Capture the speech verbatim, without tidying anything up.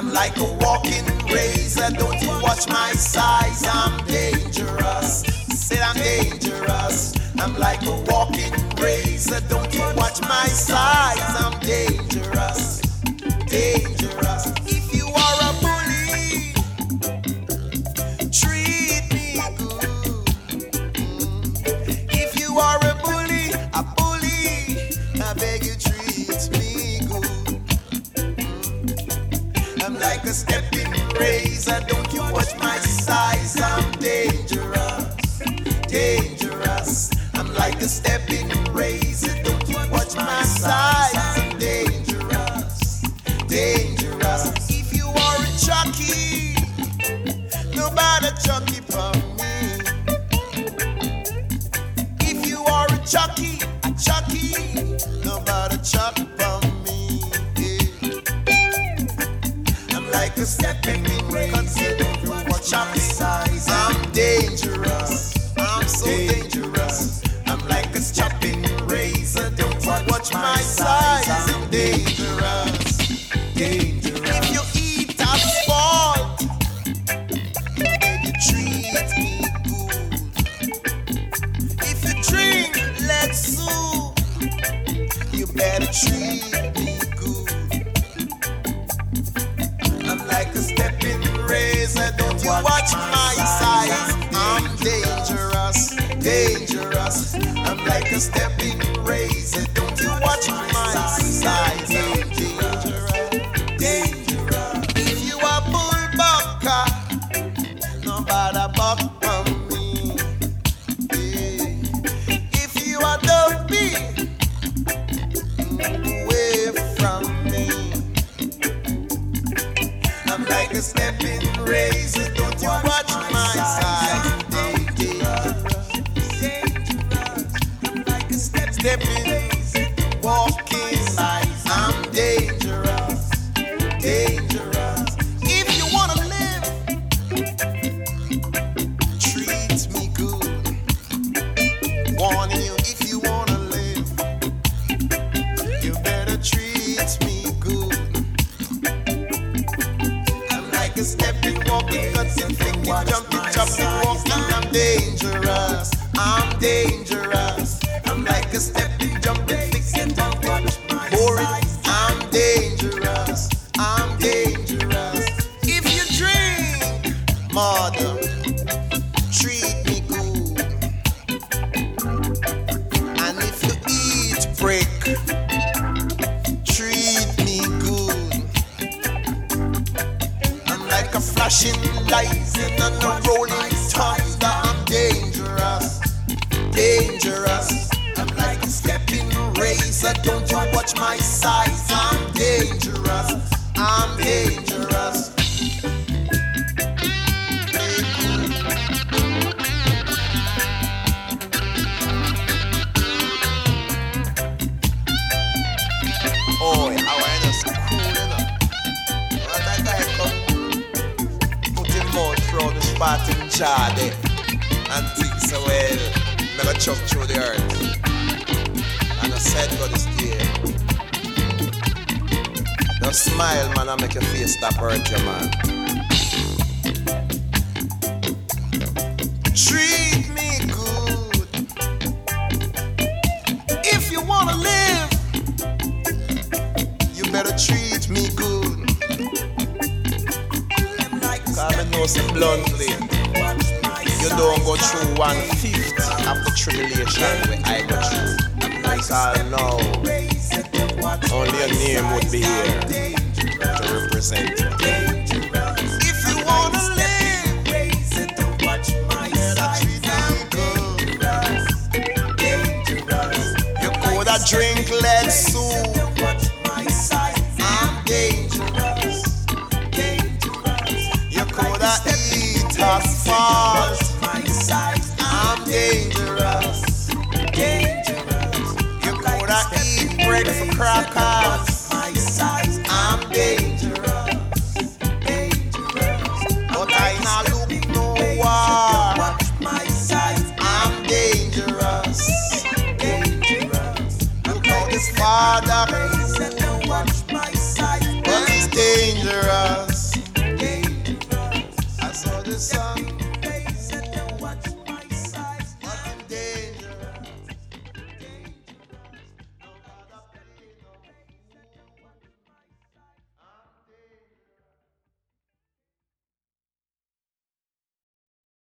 I'm like a walking razor, don't you watch my size, I'm dangerous. Said I'm dangerous. I'm like a walking razor, don't you watch my size, I'm dangerous. Dangerous. If you are a bully, treat me good. If you are a bully, a bully, I beg you treat me good. I'm like a stepping razor, don't you watch my size, I'm dangerous. Dangerous. I'm like a stepping razor, don't you watch my size, I'm dangerous. Dangerous. If you are a jockey, nobody jockey for me. If you are a jockey, a jockey, nobody jockey for me. Yeah. I'm like a stepping razor, don't you watch my size, I'm dangerous. I'm so dangerous. I'm like a chopping razor, don't you watch my size, I'm dangerous. Dangerous. If you eat asphalt, then you treat me good. If you drink lead soup, you better treat me good. I'm like a stepping razor, don't you watch my size, I'm dangerous. Dangerous. I'm like a stepping razor, don't you watch my size, I'm dangerous. Dangerous. If you are bullbucker, nobody buck from me. Yeah. If you are dopey, away from me. I'm like a stepping razor, don't you watch my size, I'm dangerous. Stepping, walking, I'm dangerous. Dangerous. If you wanna live, treat me good. Warning you, if you wanna live, you better treat me good. I'm like a stepping, walking, cutting, flicking, jumping, chopping, walking, I'm dangerous. I'm dangerous. I'm like a stepping, jumping, fixing, jumping, boring. I'm dangerous. I'm dangerous. If you drink, mother, treat me good. And if you eat brick, treat me good. I'm like a flashing light and a rolling thunder. I'm dangerous. Dangerous. I'm like a stepping razor, don't you watch my size, I'm dangerous. I'm dangerous. Oh, how I just cool enough. What that guy come put him out through the spot in jar there and think so well. Never chop through the earth. And I said God is there. Now smile, man, and make your face stop hurt you, man. Treat me good. If you wanna live, you better treat me good. Cause I know so bluntly, you don't go through one fifth of the tribulation where I go through. Because I know only a name would be here to represent you. If you wanna live, better treat me good. You coulda drink lead soup. I'm dangerous. You coulda eat asphalt. I'm dangerous. You coulda eat bread for crackers. I'm dangerous. But I not look no war. I'm dangerous. Look how this father, but he's dangerous.